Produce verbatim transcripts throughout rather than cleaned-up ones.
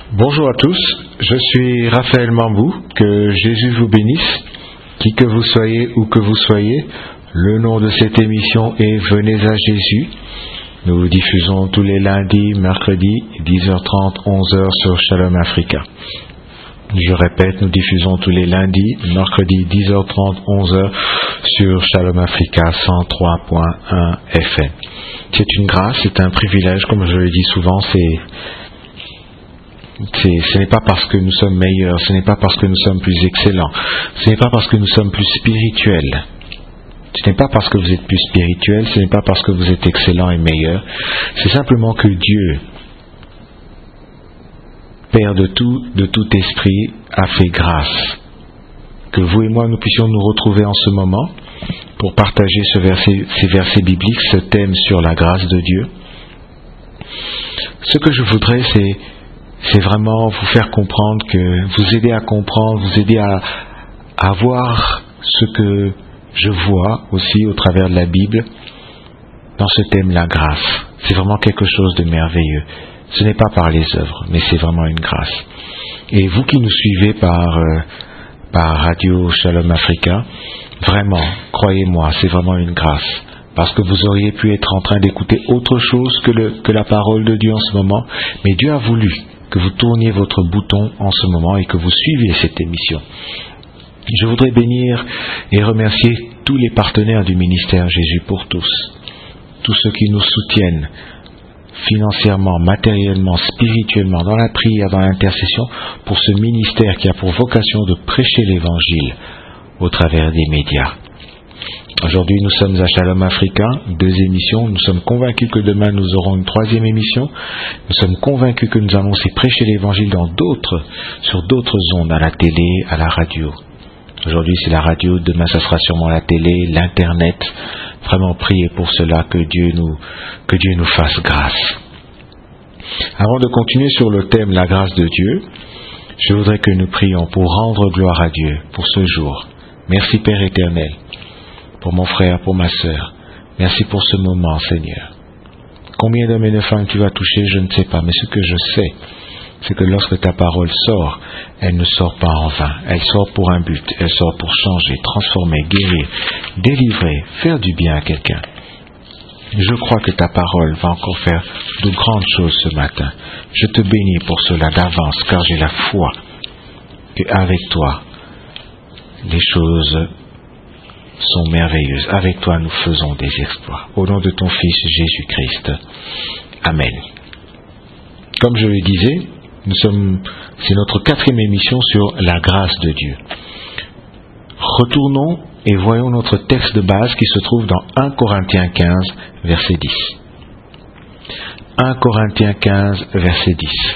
Bonjour à tous, je suis Raphaël Mambou, que Jésus vous bénisse, qui que vous soyez ou que vous soyez. Le nom de cette émission est Venez à Jésus. Nous diffusons tous les lundis, mercredis, dix heures trente, onze heures sur Shalom Africa. Je répète, nous diffusons tous les lundis, mercredis, dix heures trente, onze heures sur Shalom Africa cent trois point un F M. C'est une grâce, c'est un privilège, comme je le dis souvent, c'est, c'est, ce n'est pas parce que nous sommes meilleurs, ce n'est pas parce que nous sommes plus excellents, ce n'est pas parce que nous sommes plus spirituels, ce n'est pas parce que vous êtes plus spirituel, ce n'est pas parce que vous êtes excellent et meilleur, c'est simplement que Dieu, Père de tout, de tout esprit, a fait grâce. Que vous et moi, nous puissions nous retrouver en ce moment pour partager ce verset, ces versets bibliques, ce thème sur la grâce de Dieu. Ce que je voudrais, c'est, c'est vraiment vous faire comprendre, que vous aider à comprendre, vous aider à, à voir ce que je vois aussi au travers de la Bible dans ce thème, la grâce. C'est vraiment quelque chose de merveilleux. Ce n'est pas par les œuvres, mais c'est vraiment une grâce. Et vous qui nous suivez par, euh, par Radio Shalom Africa, vraiment, croyez-moi, c'est vraiment une grâce. Parce que vous auriez pu être en train d'écouter autre chose que, le, que la parole de Dieu en ce moment, mais Dieu a voulu que vous tourniez votre bouton en ce moment et que vous suiviez cette émission. Je voudrais bénir et remercier tous les partenaires du ministère Jésus pour tous, tous ceux qui nous soutiennent financièrement, matériellement, spirituellement, dans la prière, dans l'intercession, pour ce ministère qui a pour vocation de prêcher l'Évangile au travers des médias. Aujourd'hui, nous sommes à Shalom Africa, deux émissions. Nous sommes convaincus que demain, nous aurons une troisième émission. Nous sommes convaincus que nous allons aussi prêcher l'Évangile dans d'autres, sur d'autres ondes, à la télé, à la radio. Aujourd'hui, c'est la radio, demain, ça sera sûrement la télé, l'Internet. Vraiment prier pour cela, que Dieu nous, que Dieu nous fasse grâce. Avant de continuer sur le thème la grâce de Dieu, je voudrais que nous prions pour rendre gloire à Dieu pour ce jour. Merci Père éternel, pour mon frère, pour ma sœur. Merci pour ce moment, Seigneur. Combien d'hommes et de femmes tu vas toucher, je ne sais pas, mais ce que je sais, c'est que lorsque ta parole sort, elle ne sort pas en vain. Elle sort pour un but. Elle sort pour changer, transformer, guérir, délivrer, faire du bien à quelqu'un. Je crois que ta parole va encore faire de grandes choses ce matin. Je te bénis pour cela d'avance, car j'ai la foi qu'avec toi, les choses sont merveilleuses. Avec toi, nous faisons des exploits. Au nom de ton Fils Jésus-Christ. Amen. Comme je le disais, Nous sommes, c'est notre quatrième émission sur la grâce de Dieu. Retournons et voyons notre texte de base qui se trouve dans un Corinthiens quinze, verset dix. un Corinthiens quinze, verset dix.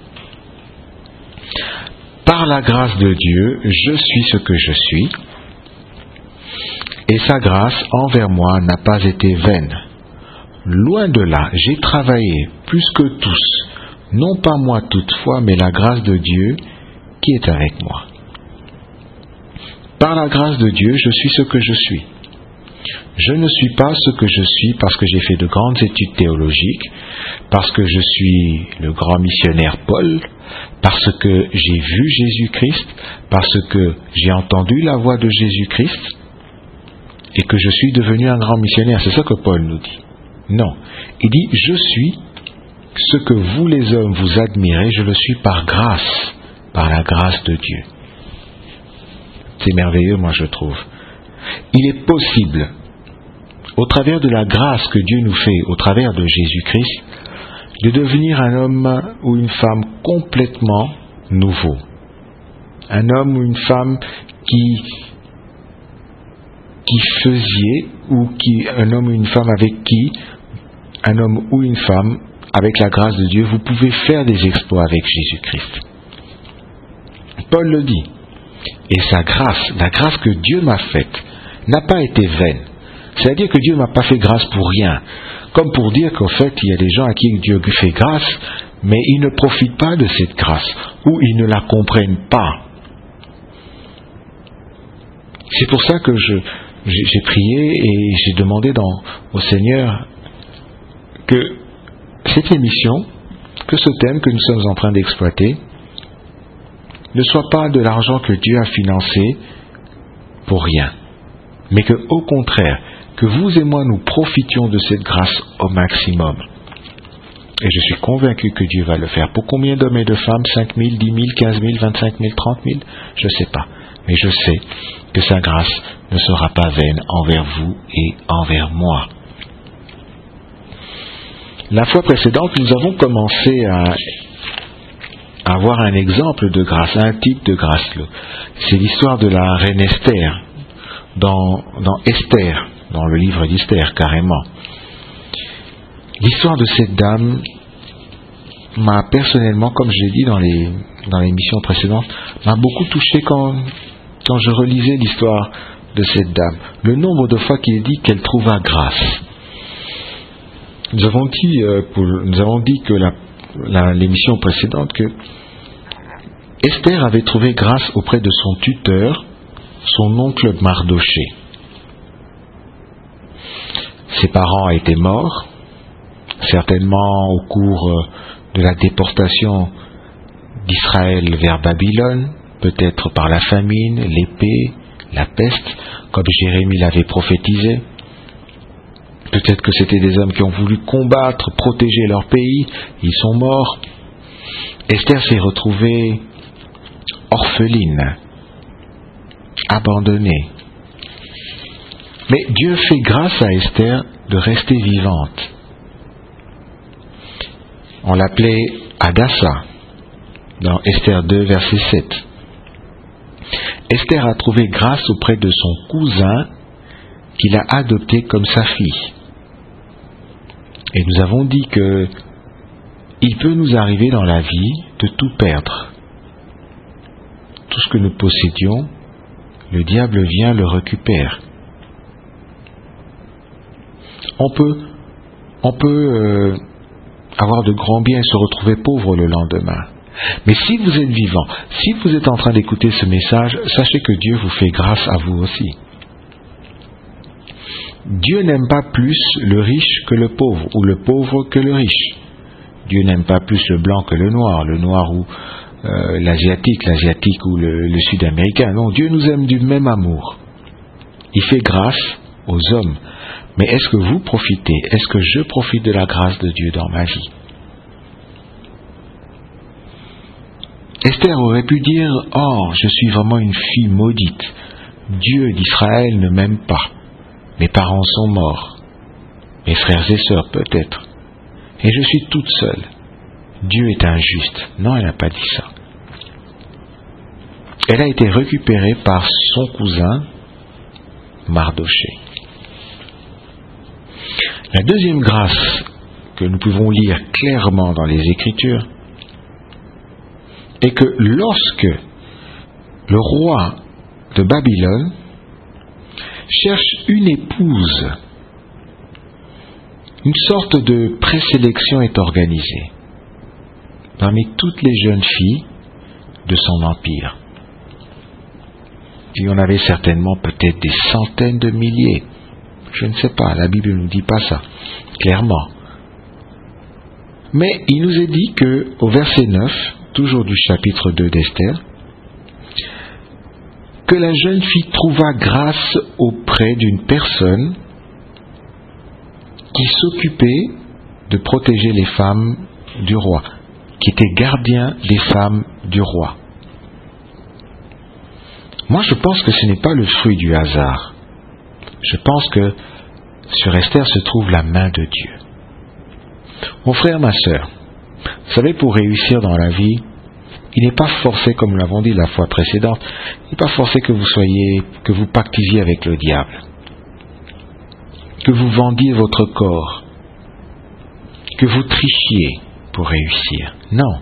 Par la grâce de Dieu, je suis ce que je suis, et sa grâce envers moi n'a pas été vaine. Loin de là, j'ai travaillé plus que tous, non pas moi toutefois, mais la grâce de Dieu qui est avec moi. Par la grâce de Dieu, je suis ce que je suis. Je ne suis pas ce que je suis parce que j'ai fait de grandes études théologiques, parce que je suis le grand missionnaire Paul, parce que j'ai vu Jésus-Christ, parce que j'ai entendu la voix de Jésus-Christ, et que je suis devenu un grand missionnaire. C'est ça que Paul nous dit. Non. Il dit, je suis ce que vous les hommes vous admirez, je le suis par grâce, par la grâce de Dieu. C'est merveilleux, moi je trouve. Il est possible, au travers de la grâce que Dieu nous fait, au travers de Jésus-Christ, de devenir un homme ou une femme complètement nouveau. Un homme ou une femme qui, qui faisiez, ou qui, un homme ou une femme avec qui, un homme ou une femme, avec la grâce de Dieu, vous pouvez faire des exploits avec Jésus-Christ. Paul le dit. Et sa grâce, la grâce que Dieu m'a faite, n'a pas été vaine. C'est-à-dire que Dieu ne m'a pas fait grâce pour rien. Comme pour dire qu'en fait, il y a des gens à qui Dieu fait grâce, mais ils ne profitent pas de cette grâce, ou ils ne la comprennent pas. C'est pour ça que je, j'ai, j'ai prié et j'ai demandé dans, au Seigneur que cette émission, que ce thème que nous sommes en train d'exploiter ne soit pas de l'argent que Dieu a financé pour rien, mais que, au contraire, que vous et moi nous profitions de cette grâce au maximum. Et je suis convaincu que Dieu va le faire. Pour combien d'hommes et de femmes? cinq mille, dix mille, quinze mille, vingt-cinq mille, trente mille? Je ne sais pas. Mais je sais que sa grâce ne sera pas vaine envers vous et envers moi. La fois précédente, nous avons commencé à avoir un exemple de grâce, un type de grâce. C'est l'histoire de la reine Esther, dans, dans Esther, dans le livre d'Esther, carrément. L'histoire de cette dame m'a personnellement, comme je l'ai dit dans les dans l'émission précédente, m'a beaucoup touché quand, quand je relisais l'histoire de cette dame. Le nombre de fois qu'il est dit qu'elle trouva grâce. Nous avons dit, euh, pour, nous avons dit que la, la, l'émission précédente que Esther avait trouvé grâce auprès de son tuteur, son oncle Mardoché. Ses parents étaient morts, certainement au cours de la déportation d'Israël vers Babylone, peut-être par la famine, l'épée, la peste, comme Jérémie l'avait prophétisé. Peut-être que c'était des hommes qui ont voulu combattre, protéger leur pays, ils sont morts. Esther s'est retrouvée orpheline, abandonnée. Mais Dieu fait grâce à Esther de rester vivante. On l'appelait Hadassa, dans Esther deux, verset sept. Esther a trouvé grâce auprès de son cousin qu'il a adopté comme sa fille. Et nous avons dit que il peut nous arriver dans la vie de tout perdre. Tout ce que nous possédions, le diable vient le récupérer. On peut, on peut euh, avoir de grands biens et se retrouver pauvre le lendemain. Mais si vous êtes vivant, si vous êtes en train d'écouter ce message, sachez que Dieu vous fait grâce à vous aussi. Dieu n'aime pas plus le riche que le pauvre, ou le pauvre que le riche. Dieu n'aime pas plus le blanc que le noir, le noir ou euh, l'asiatique, l'asiatique ou le, le sud-américain. Non, Dieu nous aime du même amour. Il fait grâce aux hommes. Mais est-ce que vous profitez? Est-ce que je profite de la grâce de Dieu dans ma vie? Esther aurait pu dire « Oh, je suis vraiment une fille maudite. Dieu d'Israël ne m'aime pas. Mes parents sont morts. Mes frères et sœurs peut-être. Et je suis toute seule. Dieu est injuste. » Non, elle n'a pas dit ça. Elle a été récupérée par son cousin Mardoché. La deuxième grâce que nous pouvons lire clairement dans les Écritures est que lorsque le roi de Babylone cherche une épouse, une sorte de présélection est organisée parmi toutes les jeunes filles de son empire. Il y en avait certainement peut-être des centaines de milliers. Je ne sais pas, la Bible ne nous dit pas ça, clairement. Mais il nous est dit que, au verset neuf, toujours du chapitre deux d'Esther, que la jeune fille trouva grâce auprès d'une personne qui s'occupait de protéger les femmes du roi, qui était gardien des femmes du roi. Moi, je pense que ce n'est pas le fruit du hasard. Je pense que sur Esther se trouve la main de Dieu. Mon frère, ma sœur, vous savez, pour réussir dans la vie, il n'est pas forcé, comme nous l'avons dit la fois précédente, il n'est pas forcé que vous soyez, que vous pactisiez avec le diable, que vous vendiez votre corps, que vous trichiez pour réussir. Non.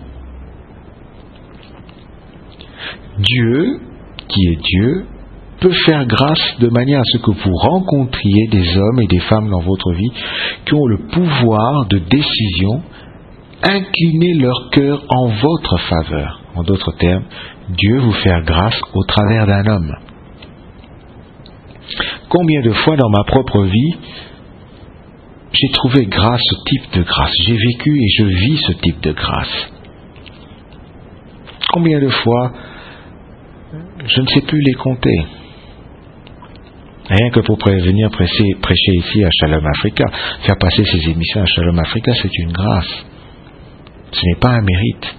Dieu, qui est Dieu, peut faire grâce de manière à ce que vous rencontriez des hommes et des femmes dans votre vie qui ont le pouvoir de décision, incliner leur cœur en votre faveur. En d'autres termes, Dieu vous fait grâce au travers d'un homme. Combien de fois dans ma propre vie, j'ai trouvé grâce, ce type de grâce. J'ai vécu et je vis ce type de grâce. Combien de fois, je ne sais plus les compter. Rien que pour venir prêcher, prêcher ici à Shalom Africa, faire passer ces émissions à Shalom Africa, c'est une grâce. Ce n'est pas un mérite.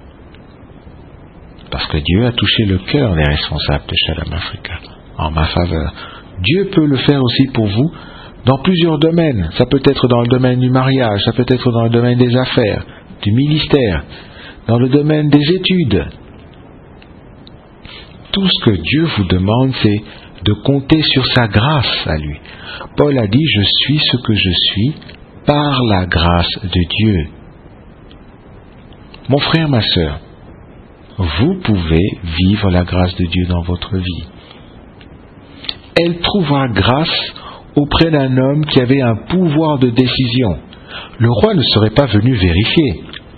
Parce que Dieu a touché le cœur des responsables de Shalom Africa en ma faveur. Dieu peut le faire aussi pour vous dans plusieurs domaines. Ça peut être dans le domaine du mariage, ça peut être dans le domaine des affaires, du ministère, dans le domaine des études. Tout ce que Dieu vous demande, c'est de compter sur sa grâce à lui. Paul a dit, je suis ce que je suis par la grâce de Dieu. Mon frère, ma sœur, vous pouvez vivre la grâce de Dieu dans votre vie. Elle trouva grâce auprès d'un homme qui avait un pouvoir de décision. Le roi ne serait pas venu vérifier.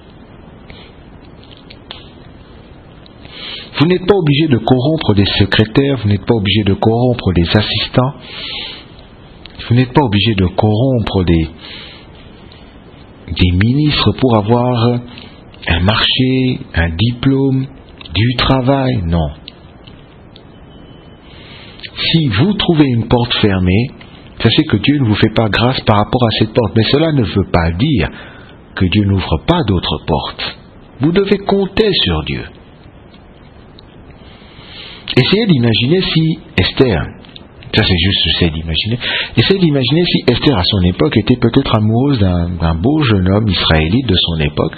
Vous n'êtes pas obligé de corrompre des secrétaires, vous n'êtes pas obligé de corrompre des assistants, vous n'êtes pas obligé de corrompre des, des ministres pour avoir un marché, un diplôme, du travail, non. Si vous trouvez une porte fermée, sachez que Dieu ne vous fait pas grâce par rapport à cette porte, mais cela ne veut pas dire que Dieu n'ouvre pas d'autres portes. Vous devez compter sur Dieu. Essayez d'imaginer si Esther, ça c'est juste, j'essaie d'imaginer, essayez d'imaginer si Esther à son époque était peut-être amoureuse d'un, d'un beau jeune homme israélite de son époque,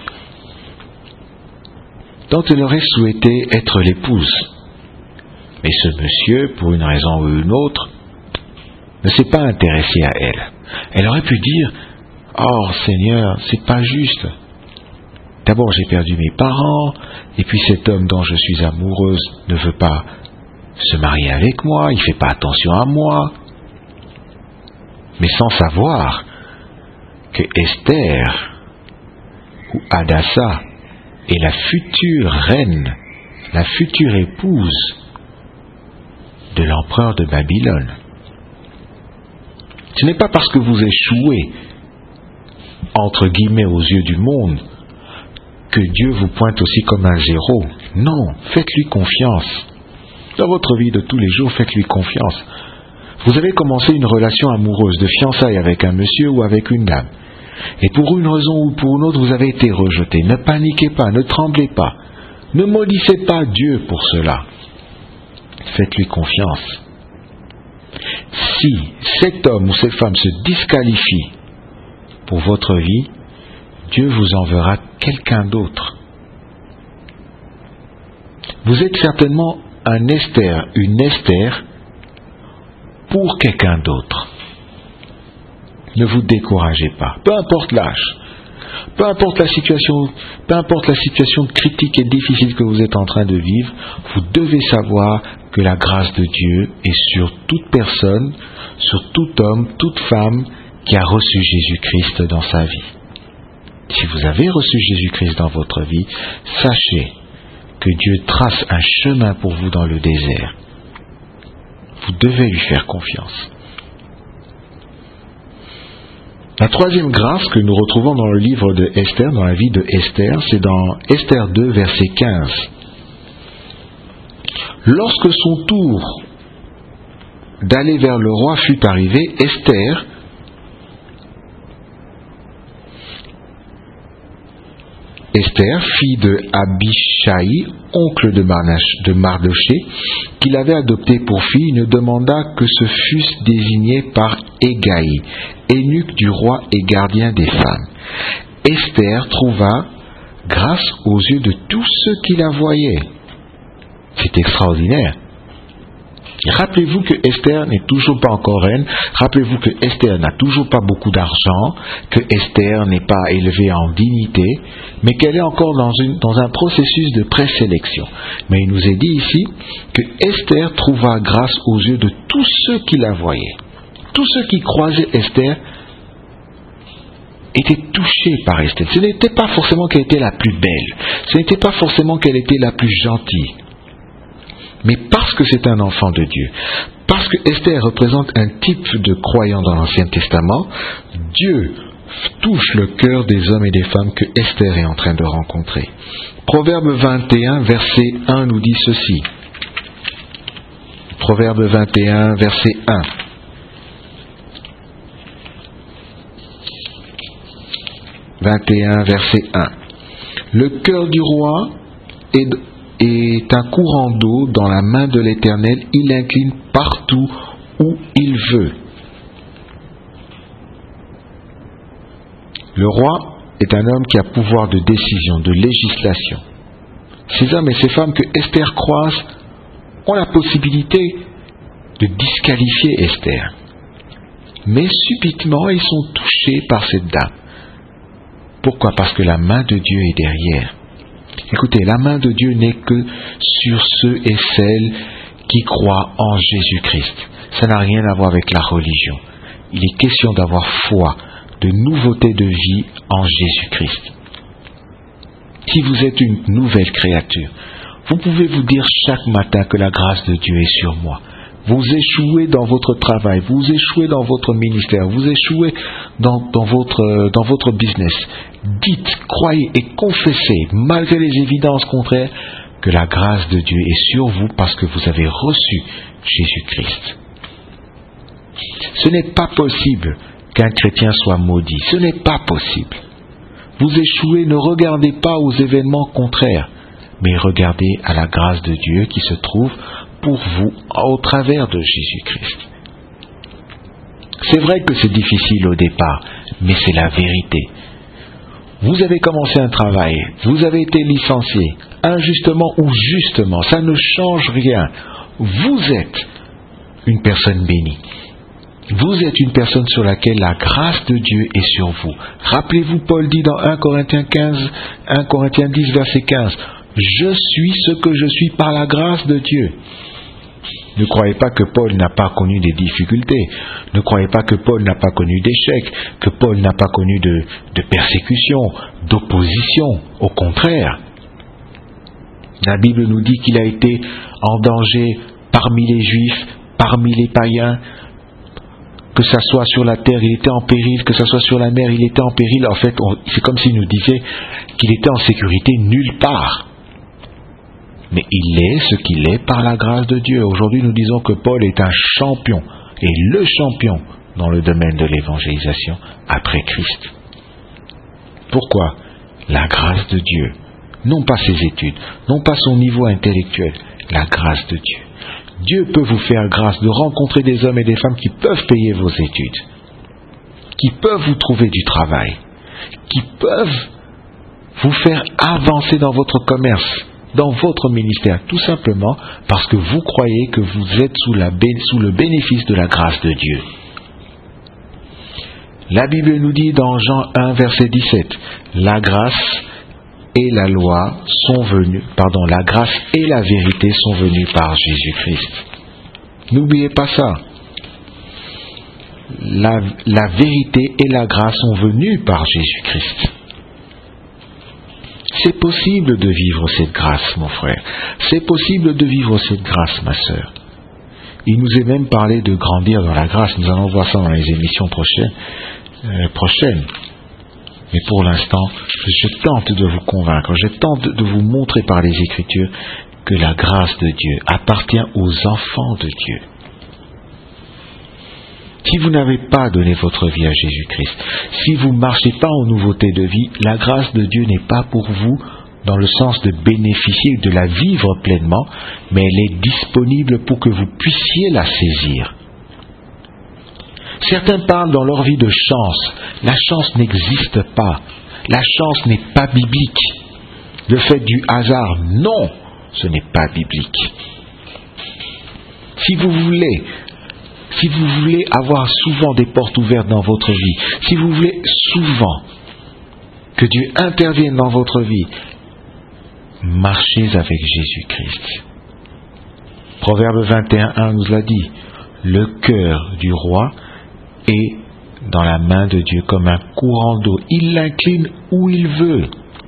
dont elle aurait souhaité être l'épouse. Mais ce monsieur, pour une raison ou une autre, ne s'est pas intéressé à elle. Elle aurait pu dire, oh Seigneur, c'est pas juste. D'abord j'ai perdu mes parents, et puis cet homme dont je suis amoureuse ne veut pas se marier avec moi, il ne fait pas attention à moi. Mais sans savoir que Esther ou Hadassa est la future reine, la future épouse de l'empereur de Babylone. Ce n'est pas parce que vous échouez, entre guillemets, aux yeux du monde, que Dieu vous pointe aussi comme un zéro. Non, faites-lui confiance. Dans votre vie de tous les jours, faites-lui confiance. Vous avez commencé une relation amoureuse, de fiançailles avec un monsieur ou avec une dame. Et pour une raison ou pour une autre, vous avez été rejeté. Ne paniquez pas, ne tremblez pas. Ne maudissez pas Dieu pour cela. Faites-lui confiance. Si cet homme ou cette femme se disqualifie pour votre vie, Dieu vous enverra quelqu'un d'autre. Vous êtes certainement un Esther, une Esther pour quelqu'un d'autre. Ne vous découragez pas, peu importe l'âge, peu importe la situation, peu importe la situation critique et difficile que vous êtes en train de vivre, vous devez savoir que la grâce de Dieu est sur toute personne, sur tout homme, toute femme qui a reçu Jésus-Christ dans sa vie. Si vous avez reçu Jésus-Christ dans votre vie, sachez que Dieu trace un chemin pour vous dans le désert. Vous devez lui faire confiance. La troisième grâce que nous retrouvons dans le livre de Esther, dans la vie de Esther, c'est dans Esther deux, verset quinze. Lorsque son tour d'aller vers le roi fut arrivé, Esther, Esther, fille de Abishai, oncle de, Marnash, de Mardoché, qu'il avait adopté pour fille, ne demanda que ce fussent désignés par Égaï, eunuque du roi et gardien des femmes. Esther trouva grâce aux yeux de tous ceux qui la voyaient. C'est extraordinaire. Rappelez-vous que Esther n'est toujours pas encore reine. Rappelez-vous que Esther n'a toujours pas beaucoup d'argent, que Esther n'est pas élevée en dignité, mais qu'elle est encore dans, une, dans un processus de présélection. Mais il nous est dit ici que Esther trouva grâce aux yeux de tous ceux qui la voyaient. Tous ceux qui croisaient Esther étaient touchés par Esther. Ce n'était pas forcément qu'elle était la plus belle, ce n'était pas forcément qu'elle était la plus gentille, mais parce que c'est un enfant de Dieu, parce que Esther représente un type de croyant dans l'Ancien Testament, Dieu touche le cœur des hommes et des femmes que Esther est en train de rencontrer. Proverbe vingt et un, verset un nous dit ceci. Proverbe vingt et un, verset un. vingt et un, verset un. Le cœur du roi est, est un courant d'eau dans la main de l'Éternel, il l'incline partout où il veut. Le roi est un homme qui a pouvoir de décision, de législation. Ces hommes et ces femmes que Esther croise ont la possibilité de disqualifier Esther. Mais subitement, ils sont touchés par cette dame. Pourquoi ? Parce que la main de Dieu est derrière. Écoutez, la main de Dieu n'est que sur ceux et celles qui croient en Jésus-Christ. Ça n'a rien à voir avec la religion. Il est question d'avoir foi, de nouveauté de vie en Jésus-Christ. Si vous êtes une nouvelle créature, vous pouvez vous dire chaque matin que la grâce de Dieu est sur moi. Vous échouez dans votre travail, vous échouez dans votre ministère, vous échouez dans, dans, votre, dans votre business. Dites, croyez et confessez, malgré les évidences contraires, que la grâce de Dieu est sur vous parce que vous avez reçu Jésus-Christ. Ce n'est pas possible qu'un chrétien soit maudit. Ce n'est pas possible. Vous échouez, ne regardez pas aux événements contraires, mais regardez à la grâce de Dieu qui se trouve pour vous au travers de Jésus-Christ. C'est vrai que c'est difficile au départ, mais c'est la vérité. Vous avez commencé un travail, vous avez été licencié, injustement ou justement, ça ne change rien. Vous êtes une personne bénie. Vous êtes une personne sur laquelle la grâce de Dieu est sur vous. Rappelez-vous, Paul dit dans un Corinthiens quinze, un Corinthiens dix, verset quinze, « Je suis ce que je suis par la grâce de Dieu ». Ne croyez pas que Paul n'a pas connu des difficultés. Ne croyez pas que Paul n'a pas connu d'échecs, que Paul n'a pas connu de, de persécution, d'opposition. Au contraire, la Bible nous dit qu'il a été en danger parmi les Juifs, parmi les païens. Que ça soit sur la terre, il était en péril, que ça soit sur la mer, il était en péril. En fait, on, c'est comme s'il nous disait qu'il était en sécurité nulle part. Mais il est ce qu'il est par la grâce de Dieu. Aujourd'hui, nous disons que Paul est un champion, et le champion dans le domaine de l'évangélisation après Christ. Pourquoi ? La grâce de Dieu. Non pas ses études, non pas son niveau intellectuel, la grâce de Dieu. Dieu peut vous faire grâce de rencontrer des hommes et des femmes qui peuvent payer vos études, qui peuvent vous trouver du travail, qui peuvent vous faire avancer dans votre commerce, dans votre ministère, tout simplement parce que vous croyez que vous êtes sous, la, sous le bénéfice de la grâce de Dieu. La Bible nous dit dans Jean un, verset dix-sept, la grâce et la loi sont venues, pardon, la grâce et la vérité sont venues par Jésus-Christ. N'oubliez pas ça. La, la vérité et la grâce sont venues par Jésus-Christ. C'est possible de vivre cette grâce, mon frère. C'est possible de vivre cette grâce, ma sœur. Il nous est même parlé de grandir dans la grâce. Nous allons voir ça dans les émissions prochaines. Euh, prochaines. Mais pour l'instant, je tente de vous convaincre, je tente de vous montrer par les Écritures que la grâce de Dieu appartient aux enfants de Dieu. Si vous n'avez pas donné votre vie à Jésus-Christ, si vous ne marchez pas en nouveauté de vie, la grâce de Dieu n'est pas pour vous dans le sens de bénéficier, de la vivre pleinement, mais elle est disponible pour que vous puissiez la saisir. Certains parlent dans leur vie de chance. La chance n'existe pas. La chance n'est pas biblique. Le fait du hasard, non, ce n'est pas biblique. Si vous voulez, si vous voulez avoir souvent des portes ouvertes dans votre vie, si vous voulez souvent que Dieu intervienne dans votre vie, marchez avec Jésus-Christ. Proverbe vingt et un, un nous l'a dit, le cœur du roi est dans la main de Dieu comme un courant d'eau. Il l'incline où il veut.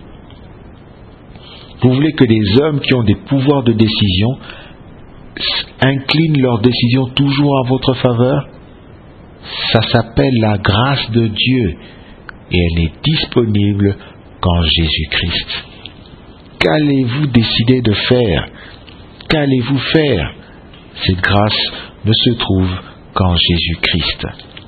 Vous voulez que des hommes qui ont des pouvoirs de décision inclinent leurs décisions toujours en votre faveur? Ça s'appelle la grâce de Dieu et elle n'est disponible qu'en Jésus-Christ. Qu'allez-vous décider de faire? Qu'allez-vous faire? Cette grâce ne se trouve qu'en Jésus-Christ.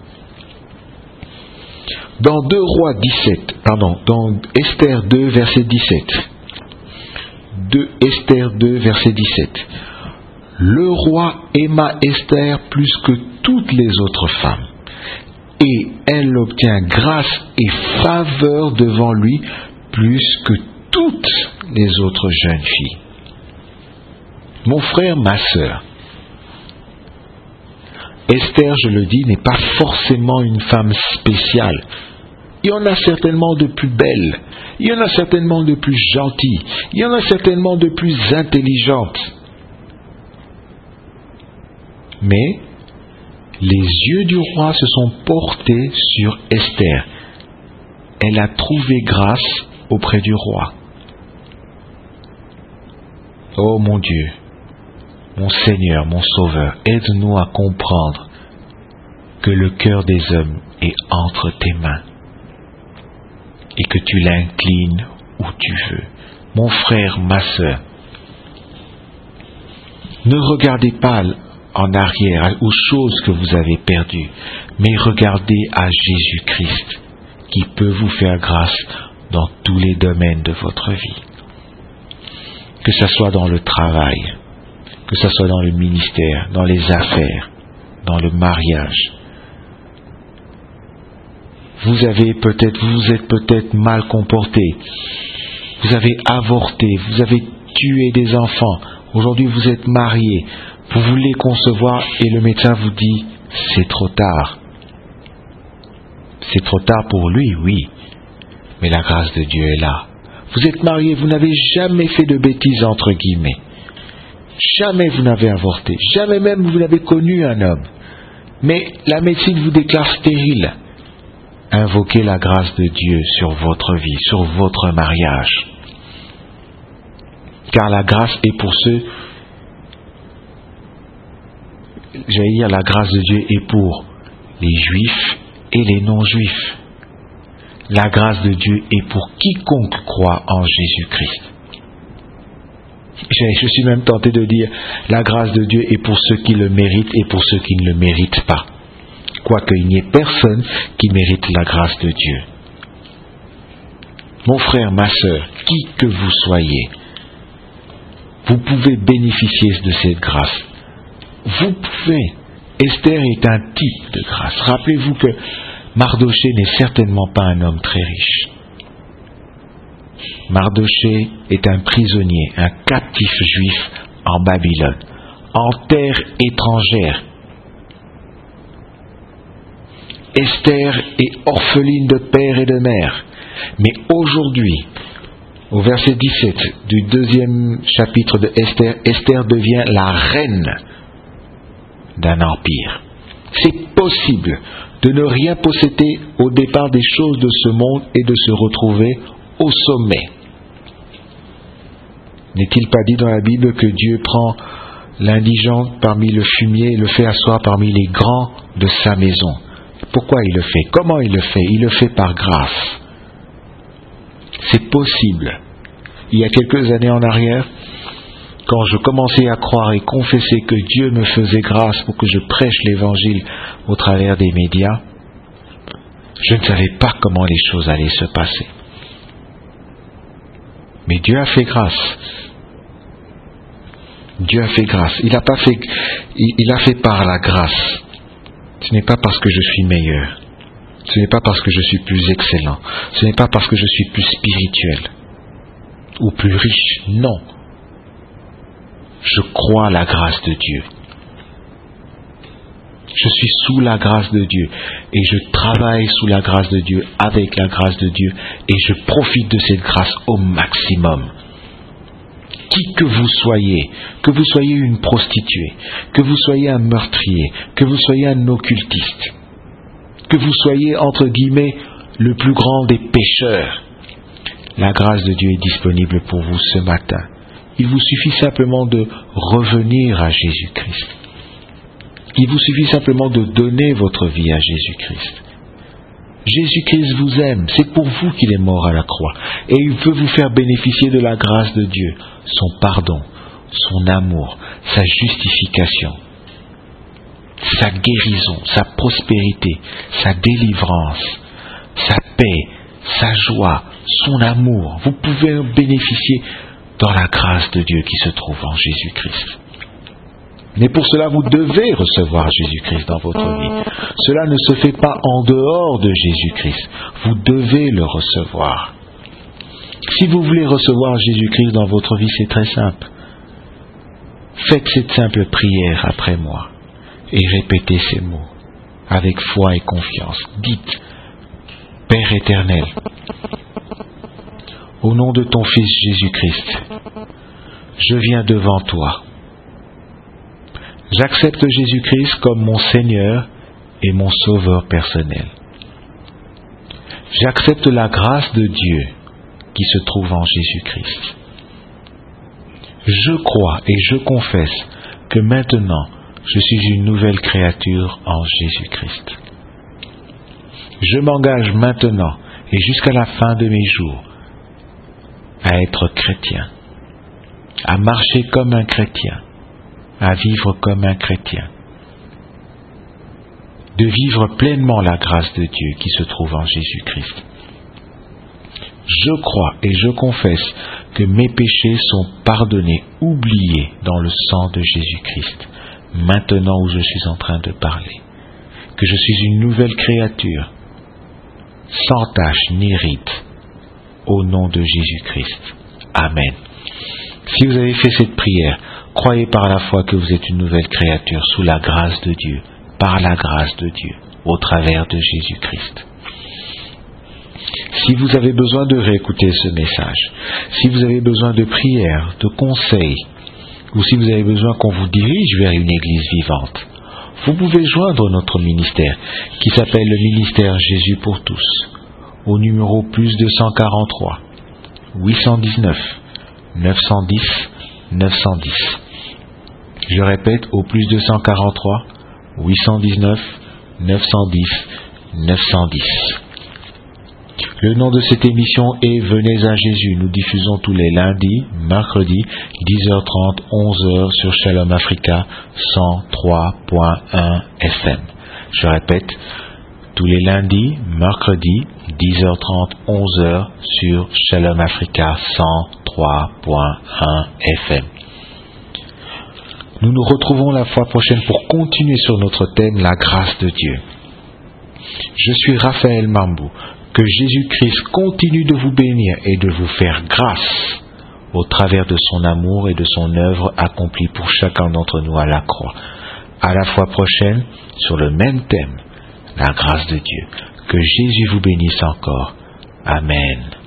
Dans deux Rois dix-sept, pardon, dans Esther deux, verset dix-sept. deux Esther deux, verset dix-sept. Le roi aima Esther plus que toutes les autres femmes, et elle obtient grâce et faveur devant lui plus que toutes les autres jeunes filles. Mon frère, ma sœur, Esther, je le dis, n'est pas forcément une femme spéciale. Il y en a certainement de plus belles, il y en a certainement de plus gentilles, il y en a certainement de plus intelligentes. Mais les yeux du roi se sont portés sur Esther. Elle a trouvé grâce auprès du roi. Oh mon Dieu, mon Seigneur, mon Sauveur, aide-nous à comprendre que le cœur des hommes est entre tes mains et que tu l'inclines où tu veux. Mon frère, ma sœur, ne regardez pas en arrière aux choses que vous avez perdues, mais regardez à Jésus-Christ qui peut vous faire grâce dans tous les domaines de votre vie. Que ce soit dans le travail, que ce soit dans le ministère, dans les affaires, dans le mariage. Vous avez peut-être, vous vous êtes peut-être mal comporté. Vous avez avorté, vous avez tué des enfants. Aujourd'hui, vous êtes marié. Vous voulez concevoir et le médecin vous dit c'est trop tard. C'est trop tard pour lui, oui. Mais la grâce de Dieu est là. Vous êtes marié, vous n'avez jamais fait de bêtises entre guillemets. Jamais vous n'avez avorté. Jamais même vous n'avez connu un homme. Mais la médecine vous déclare stérile. Invoquez la grâce de Dieu sur votre vie, sur votre mariage. Car la grâce est pour ceux, j'allais dire, la grâce de Dieu est pour les juifs et les non-juifs. La grâce de Dieu est pour quiconque croit en Jésus-Christ. Je suis même tenté de dire, la grâce de Dieu est pour ceux qui le méritent et pour ceux qui ne le méritent pas. Quoique il n'y ait personne qui mérite la grâce de Dieu. Mon frère, ma sœur, qui que vous soyez, vous pouvez bénéficier de cette grâce. Vous pouvez. Esther est un type de grâce. Rappelez-vous que Mardoché n'est certainement pas un homme très riche. Mardoché est un prisonnier, un captif juif en Babylone, en terre étrangère. Esther est orpheline de père et de mère. Mais aujourd'hui, au verset dix-sept du deuxième chapitre de Esther, Esther devient la reine d'un empire. C'est possible de ne rien posséder au départ des choses de ce monde et de se retrouver au sommet. N'est-il pas dit dans la Bible que Dieu prend l'indigent parmi le fumier et le fait asseoir parmi les grands de sa maison? Pourquoi il le fait? Comment il le fait? Il le fait par grâce. C'est possible. Il y a quelques années en arrière, quand je commençais à croire et confesser que Dieu me faisait grâce pour que je prêche l'Évangile au travers des médias, je ne savais pas comment les choses allaient se passer. Mais Dieu a fait grâce. Dieu a fait grâce. Il a pas fait, il, il a fait par la grâce. Ce n'est pas parce que je suis meilleur. Ce n'est pas parce que je suis plus excellent. Ce n'est pas parce que je suis plus spirituel ou plus riche. Non. Je crois à la grâce de Dieu. Je suis sous la grâce de Dieu et je travaille sous la grâce de Dieu, avec la grâce de Dieu, et je profite de cette grâce au maximum. Qui que vous soyez, que vous soyez une prostituée, que vous soyez un meurtrier, que vous soyez un occultiste, que vous soyez entre guillemets le plus grand des pécheurs, la grâce de Dieu est disponible pour vous ce matin. Il vous suffit simplement de revenir à Jésus-Christ. Il vous suffit simplement de donner votre vie à Jésus-Christ. Jésus-Christ vous aime, c'est pour vous qu'il est mort à la croix. Et il veut vous faire bénéficier de la grâce de Dieu, son pardon, son amour, sa justification, sa guérison, sa prospérité, sa délivrance, sa paix, sa joie, son amour. Vous pouvez en bénéficier dans la grâce de Dieu qui se trouve en Jésus-Christ. Mais pour cela, vous devez recevoir Jésus-Christ dans votre vie. Cela ne se fait pas en dehors de Jésus-Christ. Vous devez le recevoir. Si vous voulez recevoir Jésus-Christ dans votre vie, c'est très simple. Faites cette simple prière après moi et répétez ces mots avec foi et confiance. Dites, Père éternel, au nom de ton Fils Jésus-Christ, je viens devant toi. J'accepte Jésus-Christ comme mon Seigneur et mon Sauveur personnel. J'accepte la grâce de Dieu qui se trouve en Jésus-Christ. Je crois et je confesse que maintenant, je suis une nouvelle créature en Jésus-Christ. Je m'engage maintenant et jusqu'à la fin de mes jours à être chrétien, à marcher comme un chrétien, à vivre comme un chrétien, de vivre pleinement la grâce de Dieu qui se trouve en Jésus-Christ. Je crois et je confesse que mes péchés sont pardonnés, oubliés dans le sang de Jésus-Christ, maintenant où je suis en train de parler, que je suis une nouvelle créature, sans tache ni ride, au nom de Jésus-Christ. Amen. Si vous avez fait cette prière, croyez par la foi que vous êtes une nouvelle créature sous la grâce de Dieu, par la grâce de Dieu, au travers de Jésus-Christ. Si vous avez besoin de réécouter ce message, si vous avez besoin de prières, de conseils, ou si vous avez besoin qu'on vous dirige vers une église vivante, vous pouvez joindre notre ministère, qui s'appelle le ministère Jésus pour tous, au numéro plus deux cent quarante-trois, huit cent dix-neuf, neuf cent dix, neuf cent dix. Je répète, au plus deux cent quarante-trois, huit cent dix-neuf, neuf cent dix, neuf cent dix. Le nom de cette émission est Venez à Jésus. Nous diffusons tous les lundis, mercredis, dix heures trente, onze heures sur Shalom Africa cent trois point un F M. Je répète, tous les lundis, mercredis, dix heures trente, onze heures sur Shalom Africa cent trois point un F M. Nous nous retrouvons la fois prochaine pour continuer sur notre thème, la grâce de Dieu. Je suis Raphaël Mambou. Que Jésus-Christ continue de vous bénir et de vous faire grâce au travers de son amour et de son œuvre accomplie pour chacun d'entre nous à la croix. À la fois prochaine, sur le même thème, la grâce de Dieu. Que Jésus vous bénisse encore. Amen.